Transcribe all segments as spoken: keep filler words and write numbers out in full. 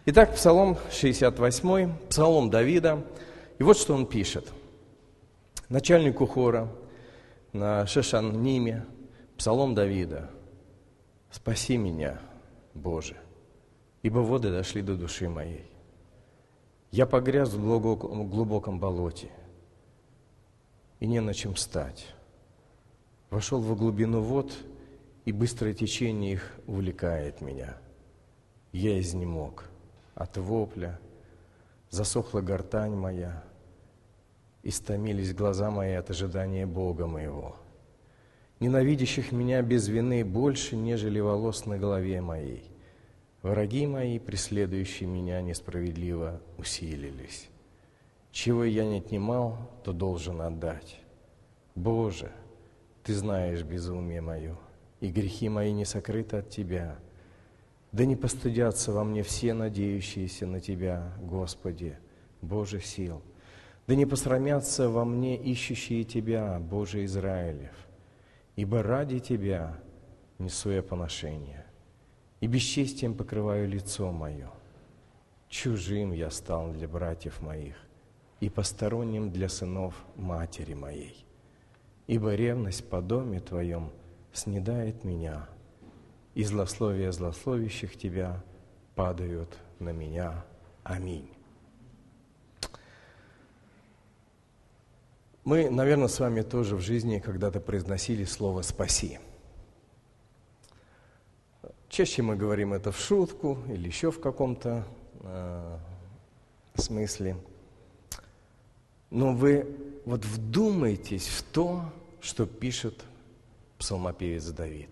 Итак, Псалом шестьдесят восемь, Псалом Давида. И вот что он пишет. Начальнику хора на Шешаниме, Псалом Давида. «Спаси меня, Боже, ибо воды дошли до души моей. Я погряз в глубоком, глубоком болоте, и не на чем встать. Вошел во глубину вод, и быстрое течение их увлекает меня. Я изнемог от вопля, засохла гортань моя, истомились глаза мои от ожидания Бога моего. Ненавидящих меня без вины больше, нежели волос на голове моей. Враги мои, преследующие меня несправедливо, усилились. Чего я не отнимал, то должен отдать. Боже, Ты знаешь безумие мое, и грехи мои не сокрыты от Тебя. Да не постыдятся во мне все надеющиеся на Тебя, Господи, Боже сил. Да не посрамятся во мне ищущие Тебя, Боже Израилев. Ибо ради Тебя несу я поношение, и бесчестием покрываю лицо мое. Чужим я стал для братьев моих, и посторонним для сынов матери моей. Ибо ревность по доме Твоем снедает меня, и злословия злословящих Тебя падают на меня. Аминь». Мы, наверное, с вами тоже в жизни когда-то произносили слово «спаси». Чаще мы говорим это в шутку или еще в каком-то э, смысле. Но вы вот вдумайтесь в то, что пишет псалмопевец Давид.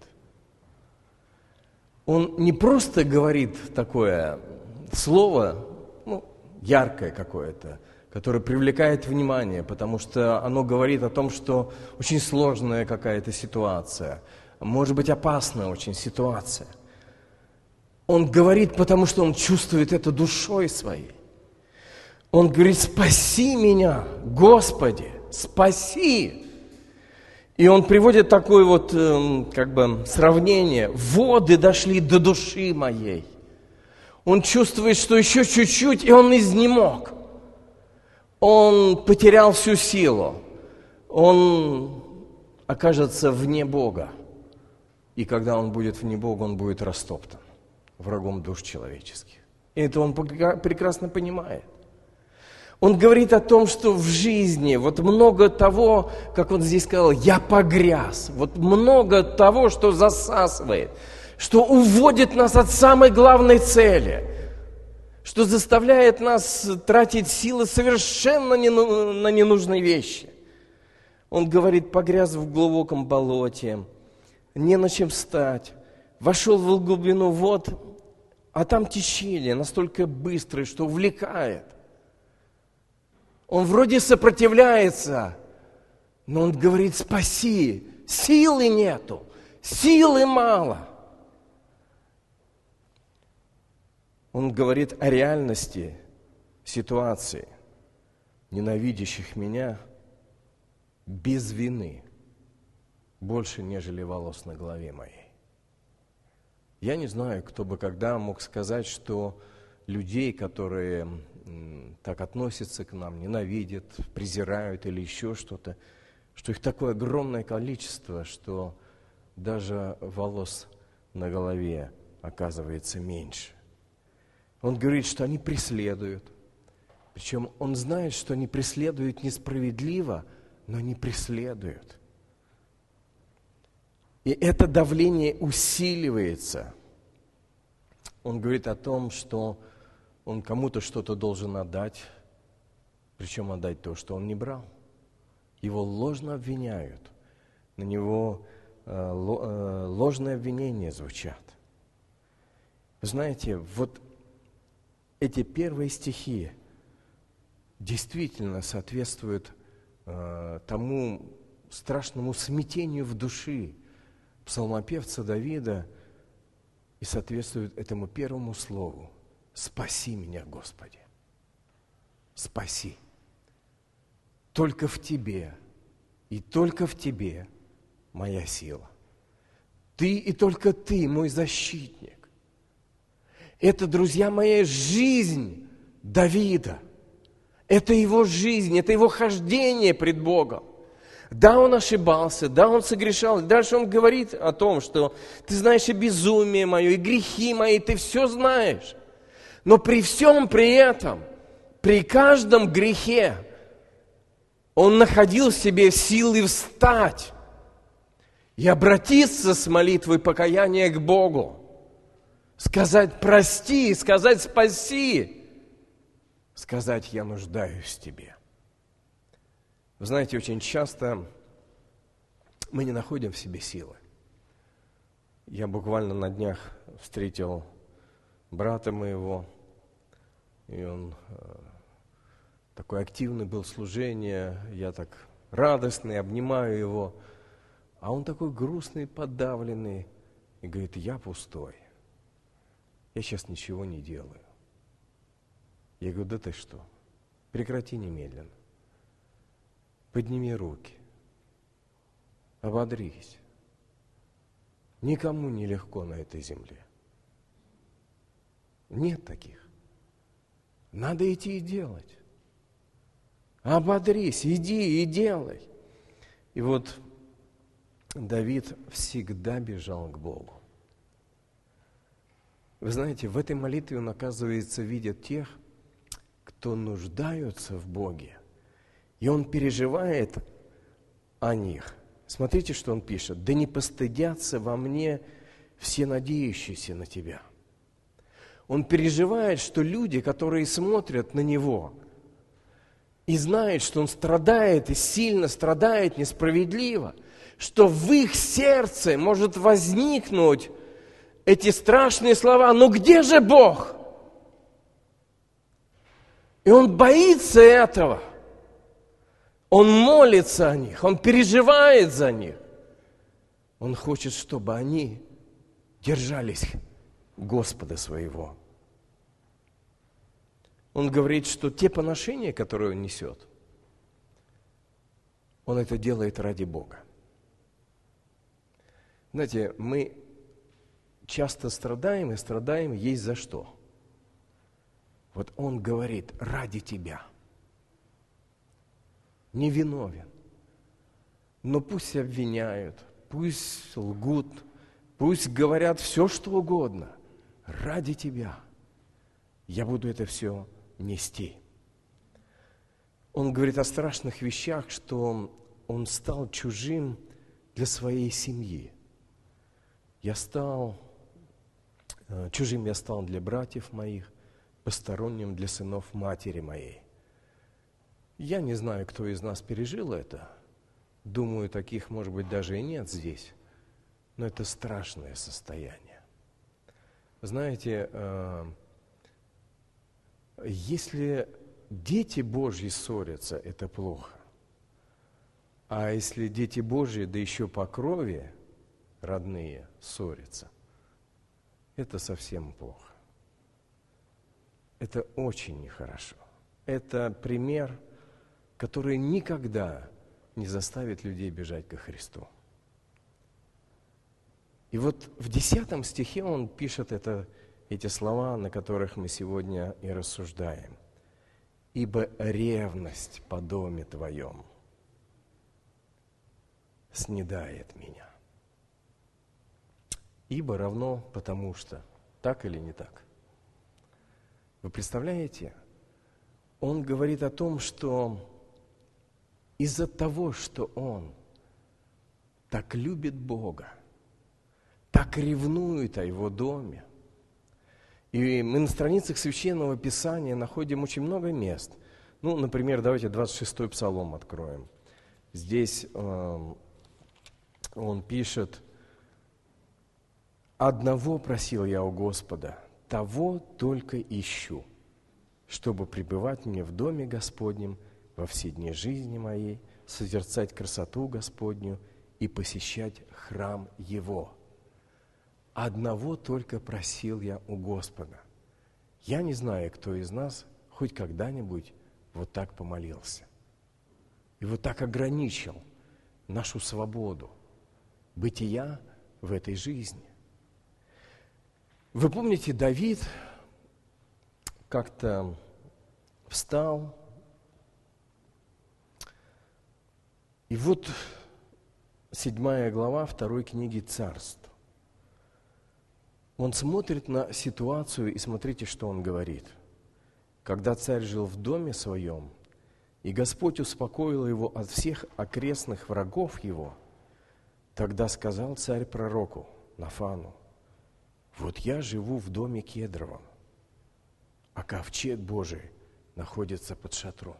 Он не просто говорит такое слово, ну, яркое какое-то, которое привлекает внимание, потому что оно говорит о том, что очень сложная какая-то ситуация, может быть, опасная очень ситуация. Он говорит, потому что он чувствует это душой своей. Он говорит: «Спаси меня, Господи, спаси!» И он приводит такое вот, как бы, сравнение. «Воды дошли до души моей». Он чувствует, что еще чуть-чуть, и он изнемог. Он потерял всю силу. Он окажется вне Бога. И когда он будет вне Бога, он будет растоптан врагом душ человеческих. И это он прекрасно понимает. Он говорит о том, что в жизни вот много того, как он здесь сказал, я погряз. Вот много того, что засасывает, что уводит нас от самой главной цели, что заставляет нас тратить силы совершенно на ненужные вещи. Он говорит: погряз в глубоком болоте, не на чем встать, вошел в глубину вод, а там течение настолько быстрое, что увлекает. Он вроде сопротивляется, но он говорит: спаси, силы нету, силы мало. Он говорит о реальности ситуации, ненавидящих меня без вины, больше, нежели волос на голове моей. Я не знаю, кто бы когда мог сказать, что людей, которые так относятся к нам, ненавидят, презирают или еще что-то, что их такое огромное количество, что даже волос на голове оказывается меньше. Он говорит, что они преследуют. Причем он знает, что они преследуют несправедливо, но они преследуют. И это давление усиливается. Он говорит о том, что он кому-то что-то должен отдать, причем отдать то, что он не брал. Его ложно обвиняют, на него э, э, ложные обвинения звучат. Вы знаете, вот эти первые стихи действительно соответствуют э, тому страшному смятению в душе псалмопевца Давида и соответствуют этому первому слову: «Спаси меня, Господи, спаси». Только в Тебе и только в Тебе моя сила. Ты и только Ты мой защитник. Это, друзья мои, жизнь Давида. Это его жизнь, это его хождение пред Богом. Да, он ошибался, да, он согрешал. Дальше он говорит о том, что ты знаешь и безумие мое, и грехи мои, ты все знаешь. Но при всем при этом, при каждом грехе, он находил в себе силы встать и обратиться с молитвой покаяния к Богу. Сказать прости, сказать спаси, сказать я нуждаюсь в тебе. Вы знаете, очень часто мы не находим в себе силы. Я буквально на днях встретил брата моего, и он э, такой активный был в служении, я так радостный, обнимаю его, а он такой грустный, подавленный, и говорит, я пустой, я сейчас ничего не делаю. Я говорю, да ты что, прекрати немедленно. Подними руки, ободрись. Никому не легко на этой земле. Нет таких. Надо идти и делать. Ободрись, иди и делай. И вот Давид всегда бежал к Богу. Вы знаете, в этой молитве он, оказывается, видит тех, кто нуждаются в Боге. И он переживает о них. Смотрите, что он пишет. «Да не постыдятся во мне все надеющиеся на Тебя». Он переживает, что люди, которые смотрят на него и знают, что он страдает и сильно страдает несправедливо, что в их сердце может возникнуть эти страшные слова: «Ну где же Бог?» И он боится этого. Он молится о них, он переживает за них. Он хочет, чтобы они держались Господа своего. Он говорит, что те поношения, которые он несет, он это делает ради Бога. Знаете, мы часто страдаем, и страдаем есть за что. Вот он говорит, ради тебя. Невиновен. Но пусть обвиняют, пусть лгут, пусть говорят все, что угодно. Ради тебя я буду это все нести. Он говорит о страшных вещах, что он стал чужим для своей семьи. Я стал, чужим я стал для братьев моих, посторонним для сынов матери моей. Я не знаю, кто из нас пережил это. Думаю, таких, может быть, даже и нет здесь. Но это страшное состояние. Знаете, если дети Божьи ссорятся, это плохо. А если дети Божьи, да еще по крови, родные, ссорятся, это совсем плохо. Это очень нехорошо. Это пример, который никогда не заставит людей бежать ко Христу. И вот в десятом стихе он пишет это, эти слова, на которых мы сегодня и рассуждаем. «Ибо ревность по доме Твоем снедает меня». «Ибо» равно «потому что». Так или не так? Вы представляете? Он говорит о том, что из-за того, что он так любит Бога, так ревнует о Его доме. И мы на страницах Священного Писания находим очень много мест. Ну, например, давайте двадцать шестой Псалом откроем. Здесь э, он пишет: «Одного просил я у Господа, того только ищу, чтобы пребывать мне в доме Господнем во все дни жизни моей, созерцать красоту Господню и посещать храм Его». Одного только просил я у Господа. Я не знаю, кто из нас хоть когда-нибудь вот так помолился. И вот так ограничил нашу свободу бытия в этой жизни. Вы помните, Давид как-то встал, и вот седьмая глава второй книги Царств. Он смотрит на ситуацию, и смотрите, что он говорит. Когда царь жил в доме своем, и Господь успокоил его от всех окрестных врагов его, тогда сказал царь пророку Нафану: вот я живу в доме кедровом, а ковчег Божий находится под шатром.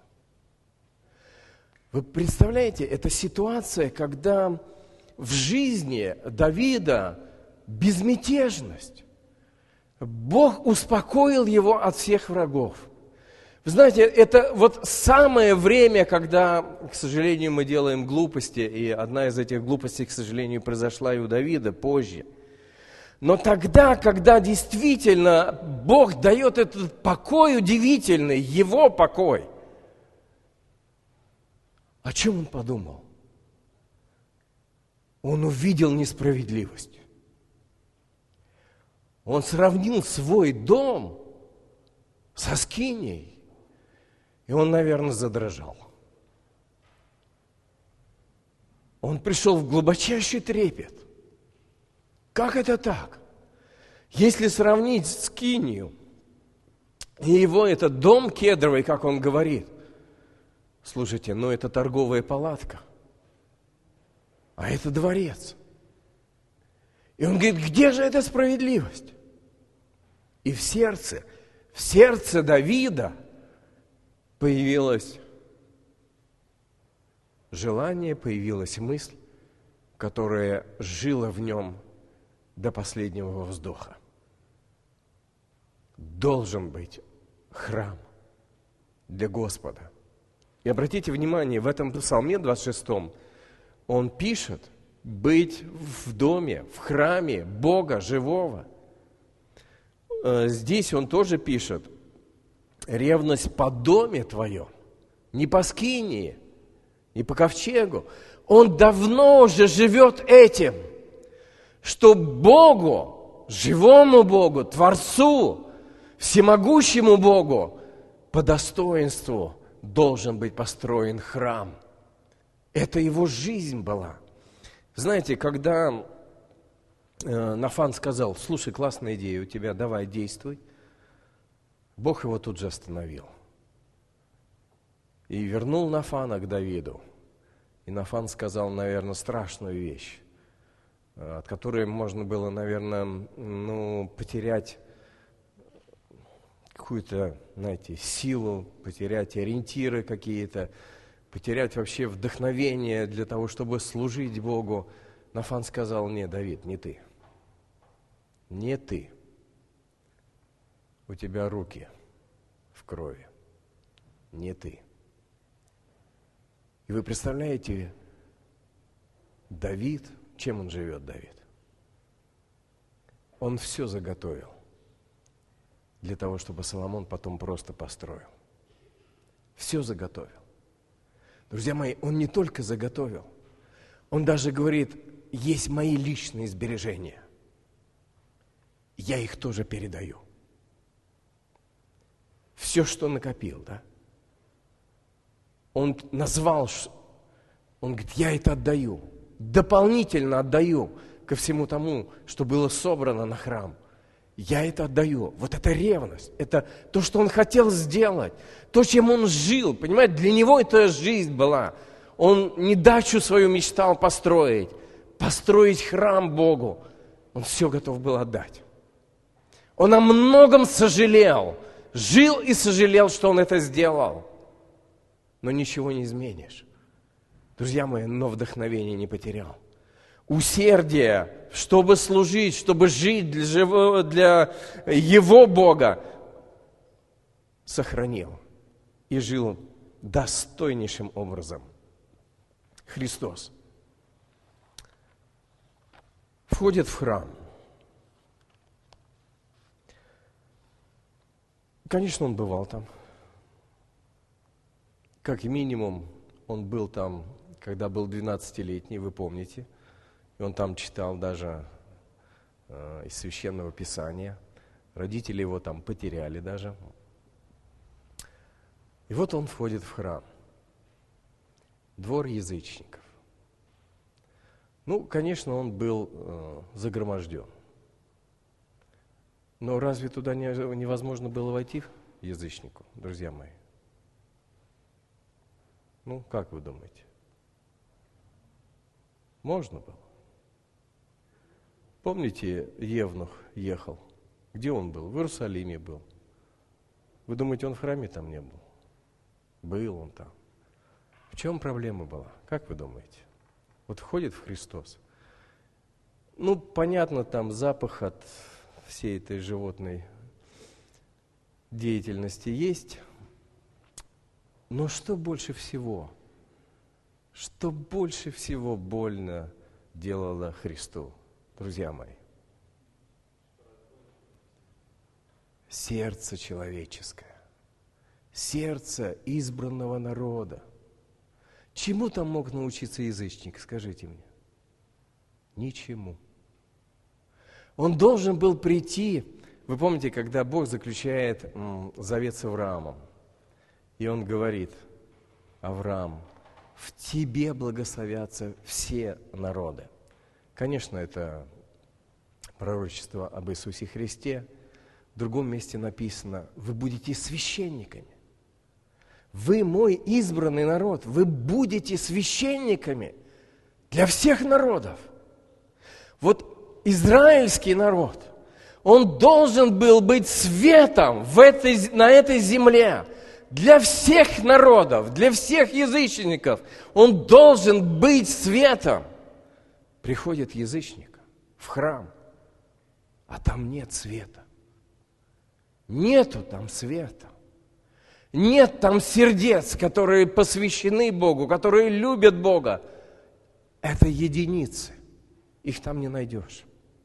Вы представляете, это ситуация, когда в жизни Давида безмятежность. Бог успокоил его от всех врагов. Вы знаете, это вот самое время, когда, к сожалению, мы делаем глупости, и одна из этих глупостей, к сожалению, произошла и у Давида позже. Но тогда, когда действительно Бог дает этот покой удивительный, его покой, о чем он подумал? Он увидел несправедливость. Он сравнил свой дом со скинией, и он, наверное, задрожал. Он пришел в глубочайший трепет. Как это так? Если сравнить скинию и его этот дом кедровый, как он говорит, слушайте, ну это торговая палатка, а это дворец. И он говорит, где же эта справедливость? И в сердце, в сердце Давида появилось желание, появилась мысль, которая жила в нем до последнего вздоха. Должен быть храм для Господа. И обратите внимание, в этом псалме двадцать шестом он пишет быть в доме, в храме Бога живого. Здесь он тоже пишет: ревность по доме твоем, не по скинии, не по ковчегу. Он давно уже живет этим, что Богу, живому Богу, Творцу, всемогущему Богу по достоинству должен быть построен храм. Это его жизнь была. Знаете, когда э, Нафан сказал: слушай, классная идея у тебя, давай, действуй, Бог его тут же остановил. И вернул Нафана к Давиду. И Нафан сказал, наверное, страшную вещь, от которой можно было, наверное, ну, потерять какую-то, знаете, силу, потерять ориентиры какие-то, потерять вообще вдохновение для того, чтобы служить Богу. Нафан сказал: не, Давид, не ты. Не ты. У тебя руки в крови. Не ты. И вы представляете, Давид, чем он живет, Давид? Он все заготовил для того, чтобы Соломон потом просто построил. Все заготовил. Друзья мои, он не только заготовил, он даже говорит: есть мои личные сбережения. Я их тоже передаю. Все, что накопил, да? Он назвал, он говорит: я это отдаю, дополнительно отдаю ко всему тому, что было собрано на храм. Я это отдаю. Вот это ревность, это то, что он хотел сделать, то, чем он жил. Понимаете, для него это жизнь была. Он не дачу свою мечтал построить, построить храм Богу. Он все готов был отдать. Он о многом сожалел, жил и сожалел, что он это сделал. Но ничего не изменишь. Друзья мои, но вдохновение не потерял. Усердие, чтобы служить, чтобы жить для, живого, для Его Бога, сохранил и жил достойнейшим образом. Христос входит в храм. Конечно, он бывал там. Как минимум, он был там, когда был двенадцатилетний, вы помните. И он там читал даже э, из Священного Писания. Родители его там потеряли даже. И вот он входит в храм. Двор язычников. Ну, конечно, он был э, загроможден. Но разве туда не, невозможно было войти язычнику, друзья мои? Ну, как вы думаете? Можно было. Помните, Евнух ехал? Где он был? В Иерусалиме был. Вы думаете, он в храме там не был? Был он там. В чем проблема была? Как вы думаете? Вот входит в Христос. Ну, понятно, там запах от всей этой животной деятельности есть. Но что больше всего, что больше всего больно делало Христу, друзья мои? Сердце человеческое, сердце избранного народа. Чему там мог научиться язычник, скажите мне? Ничему. Он должен был прийти, вы помните, когда Бог заключает м, завет с Авраамом, и он говорит: Авраам, в тебе благословятся все народы. Конечно, это пророчество об Иисусе Христе. В другом месте написано: вы будете священниками. Вы мой избранный народ, вы будете священниками для всех народов. Вот израильский народ, он должен был быть светом в этой, на этой земле для всех народов, для всех язычников. Он должен быть светом. Приходит язычник в храм, а там нет света. Нету там света. Нет там сердец, которые посвящены Богу, которые любят Бога. Это единицы. Их там не найдешь.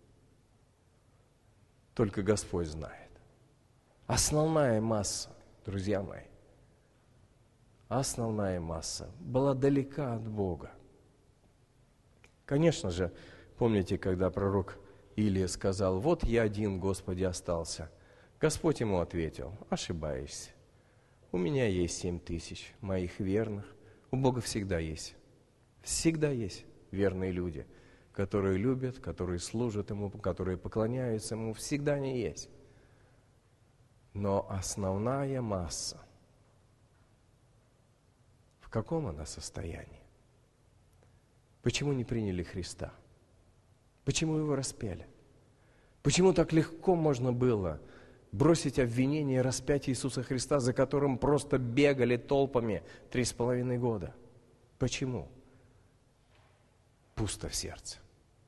Только Господь знает. Основная масса, друзья мои, основная масса была далека от Бога. Конечно же, помните, когда пророк Илия сказал: вот я один, Господи, остался. Господь ему ответил: ошибаешься. У меня есть семь тысяч моих верных. У Бога всегда есть. Всегда есть верные люди, которые любят, которые служат Ему, которые поклоняются Ему. Всегда они есть. Но основная масса, в каком она состоянии? Почему не приняли Христа? Почему Его распяли? Почему так легко можно было бросить обвинение и распять Иисуса Христа, за которым просто бегали толпами три с половиной года? Почему? Пусто в сердце.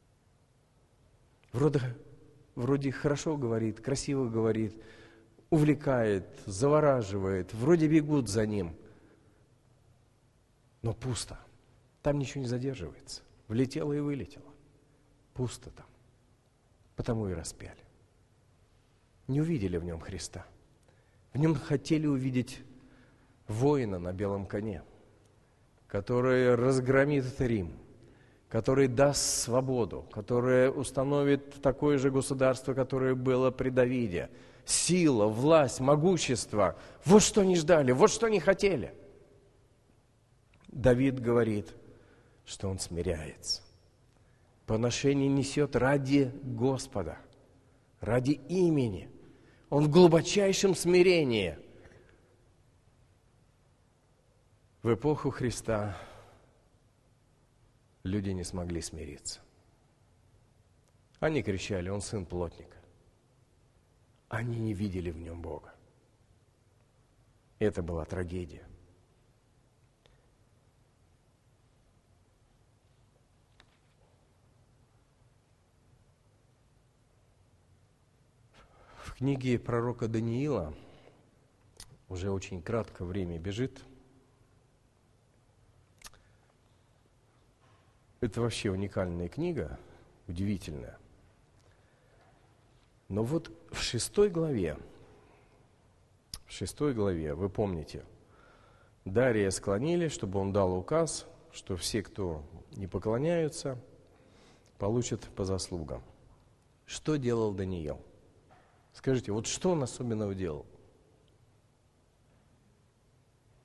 Вроде, вроде хорошо говорит, красиво говорит, увлекает, завораживает, вроде бегут за ним, но пусто. Там ничего не задерживается. Влетело и вылетело. Пусто там. Потому и распяли. Не увидели в нем Христа. В нем хотели увидеть воина на белом коне, который разгромит Рим, который даст свободу, который установит такое же государство, которое было при Давиде. Сила, власть, могущество. Вот что они ждали, вот что они хотели. Давид говорит, что он смиряется. Поношение несет ради Господа, ради имени. Он в глубочайшем смирении. В эпоху Христа люди не смогли смириться. Они кричали: он сын плотника. Они не видели в нем Бога. Это была трагедия. В книге пророка Даниила, уже очень кратко время бежит, это вообще уникальная книга, удивительная. Но вот в шестой главе, в шестой главе, вы помните, Дария склонили, чтобы он дал указ, что все, кто не поклоняются, получат по заслугам. Что делал Даниил? Скажите, вот что он особенного делал?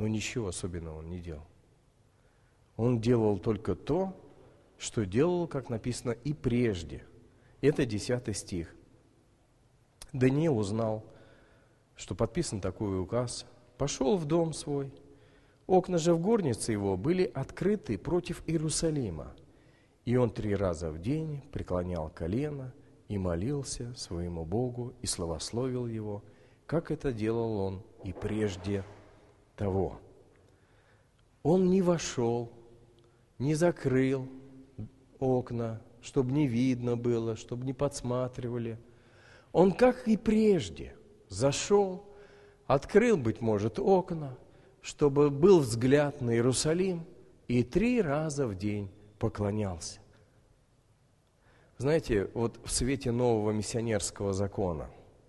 но ничего особенного он не делал. Он делал только то, что делал, как написано, и прежде. Это десятый стих. Даниил узнал, что подписан такой указ, пошел в дом свой. Окна же в горнице его были открыты против Иерусалима. И он три раза в день преклонял колено и молился своему Богу и славословил Его, как это делал он и прежде того. Он не вошел, не закрыл окна, чтобы не видно было, чтобы не подсматривали. Он, как и прежде, зашел, открыл, быть может, окна, чтобы был взгляд на Иерусалим, и три раза в день поклонялся. Знаете, вот в свете нового миссионерского закона,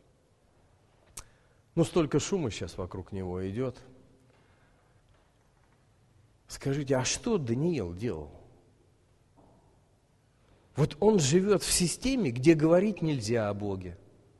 ну, столько шума сейчас вокруг него идет. Скажите, а что Даниил делал? Вот он живет в системе, где говорить нельзя о Боге.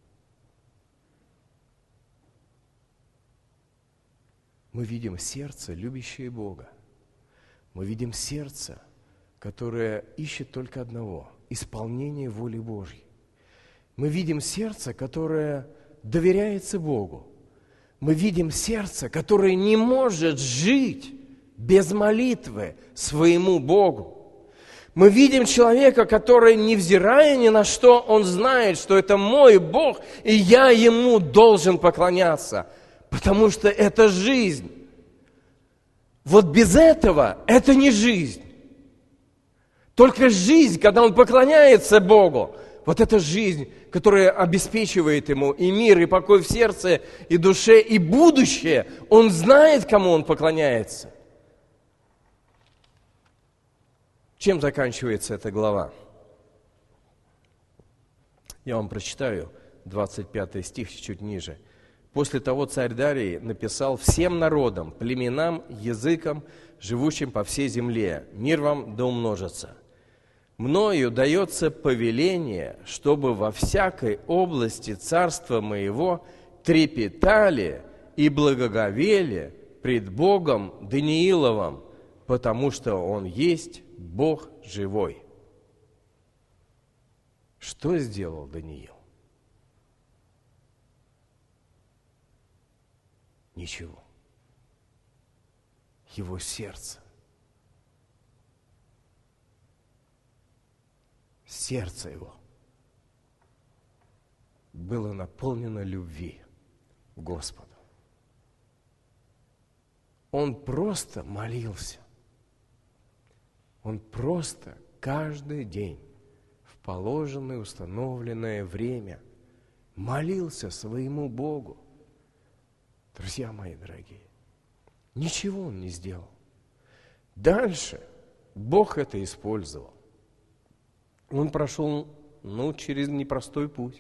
Мы видим сердце, любящее Бога. Мы видим сердце, которое ищет только одного – исполнение воли Божьей. Мы видим сердце, которое доверяется Богу. Мы видим сердце, которое не может жить без молитвы своему Богу. Мы видим человека, который, невзирая ни на что, он знает, что это мой Бог, и я Ему должен поклоняться, потому что это жизнь. Вот без этого это не жизнь. Только жизнь, когда он поклоняется Богу, вот это жизнь, которая обеспечивает ему и мир, и покой в сердце, и душе, и будущее. Он знает, кому он поклоняется. Чем заканчивается эта глава? Я вам прочитаю двадцать пятый стих, чуть ниже. После того царь Дарий написал всем народам, племенам, языкам, живущим по всей земле: мир вам да умножится. Мною дается повеление, чтобы во всякой области царства моего трепетали и благоговели пред Богом Данииловым, потому что Он есть Бог живой. Что сделал Даниил? Ничего. Его сердце. Сердце его было наполнено любви к Господу. Он просто молился. Он просто каждый день в положенное, установленное время молился своему Богу. Друзья мои дорогие, ничего он не сделал. Дальше Бог это использовал. Он прошел, ну, через непростой путь.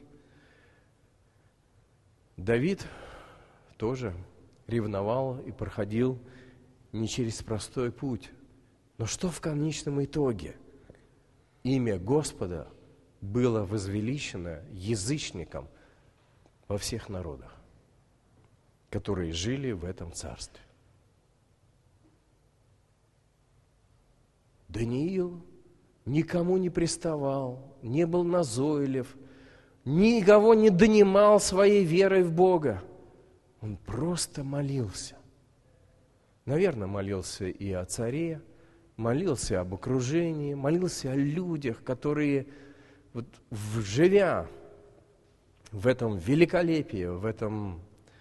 Давид тоже ревновал и проходил не через простой путь. Но что в конечном итоге? Имя Господа было возвеличено язычникам во всех народах, которые жили в этом царстве. Даниил никому не приставал, не был назойлив, никого не донимал своей верой в Бога. Он просто молился. Наверное, молился и о царе, молился об окружении, молился о людях, которые, вот, живя в этом великолепии, в этом,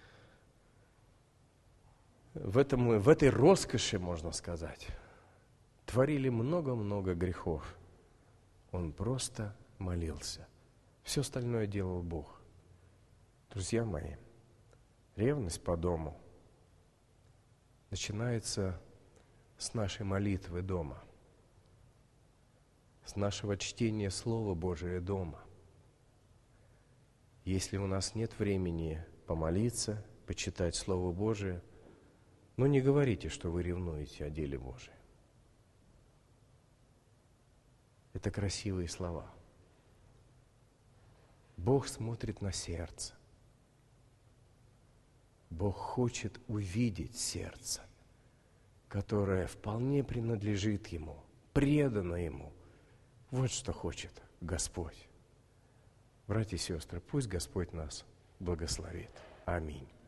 в этом, в этой роскоши, можно сказать, творили много-много грехов. Он просто молился. Все остальное делал Бог. Друзья мои, ревность по дому начинается с нашей молитвы дома, с нашего чтения Слова Божия дома. Если у нас нет времени помолиться, почитать Слово Божие, ну не говорите, что вы ревнуете о деле Божьем. Это красивые слова. Бог смотрит на сердце. Бог хочет увидеть сердце которое вполне принадлежит Ему, предано Ему. Вот что хочет Господь. Братья и сестры, пусть Господь нас благословит. Аминь.